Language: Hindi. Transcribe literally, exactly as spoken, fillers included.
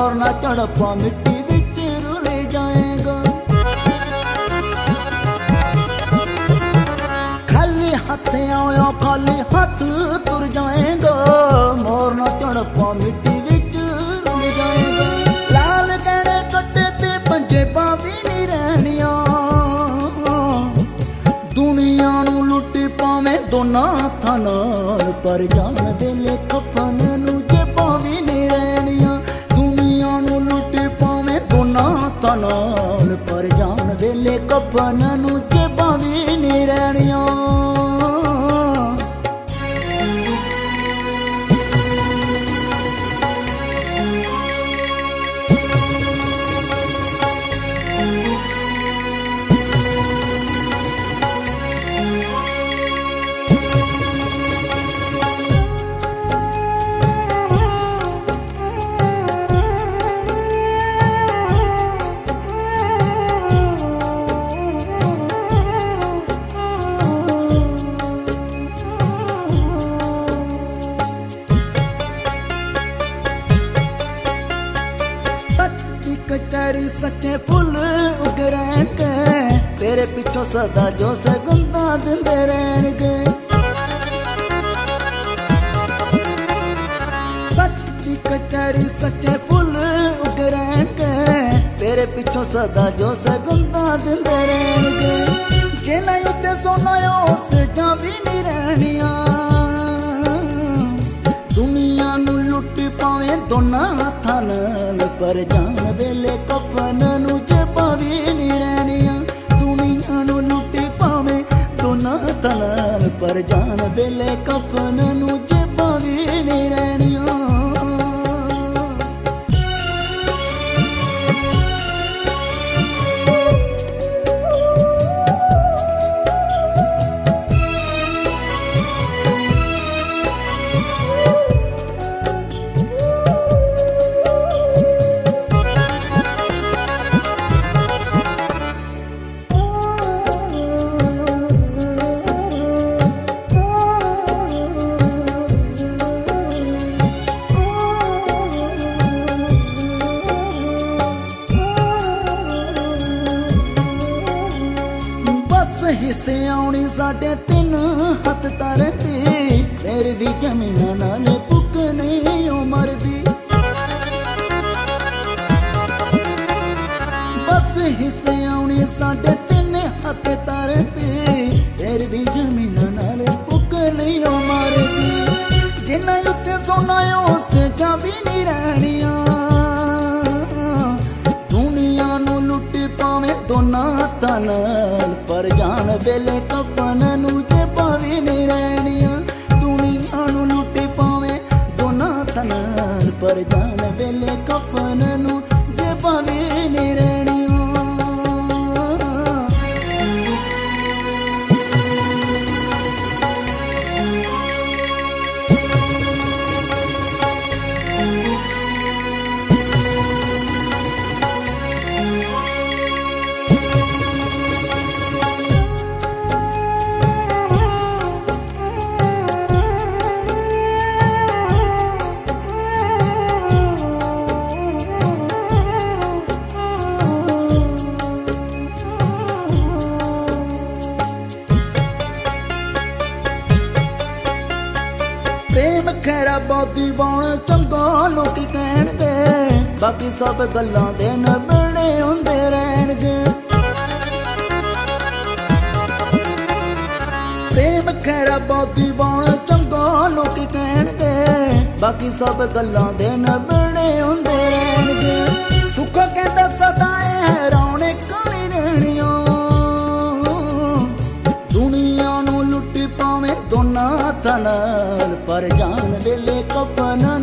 मोरना तड़पा मिट्टी विच रुल जाएगा। खाली हाथ आया खाली हाथ तुर जाएगा, मोरना तड़पा मिट्टी विच रुल जाएगा। लाल गहने कट्टे ते पंजेबां भी नहीं रहनिया, दुनिया नू लुटी पावे दोना हत्थां नाल, पर जान वेले कफन नू जेबां भी नहीं रहनिया। दुनिया नू लुटी पावे दोना हत्थां नाल, पर जान वेले कफन नू जेबां भी नहीं रहनिया। कचहरी सच्चे फुल उग रहणगे, तेरे पिछों सदा जो सगंदा दिंदे रहणगे। सच दी कचहरी सच्चे फुल उग रहणगे, तेरे पिछों सदा जो सगंदा दिंदे रहणगे। जिन्हां उत्ते सोना उस जां भी नहीं रहनिया, दुनिया नू लुट पावे दोना हत्थां नाल, पर जान वेले कफन नू जेबां भी नहीं रहनिया। दुनिया नू लुट पावे दोना हत्थां नाल, पर जान वेले कफन नू जेबां भी नहीं रहनिया। हिस्से आउनी साढ़े तीन हथ तरती, फिर भी जमीना नाल भुख नहीं मरदी। बस हिस्से आउनी साढ़े तीन हथ तरती, फिर भी जमीना नाल भुख नहीं मरदी। जिन्हां उत्ते सोना उस जां भी नहीं रहनिया, दुनिया नू लुट पावे दोना हत्थां नाल, पर जान वेले कफन नू जेबां भी नहीं रहनिया। दुनिया नू लुट पावे दोना हत्थां नाल, पर जान वेले कफन नू जेबां भी नहीं रहनिया। प्रेम खैरा बादी बाण चंगा लोकी कहणगे, बाकी सब गल्लां दे नबड़े हुंदे रहणगे। प्रेम खैरा बादी बाण चंगा लोकी कहणगे, बाकी सब गल्लां दे नबड़े हुंदे रहणगे। सुख कहंदा सदा हैराने कणी रहणिया, दुनिया नू लुट पावे दोना हत्थां नाल, पर जान वेले कफन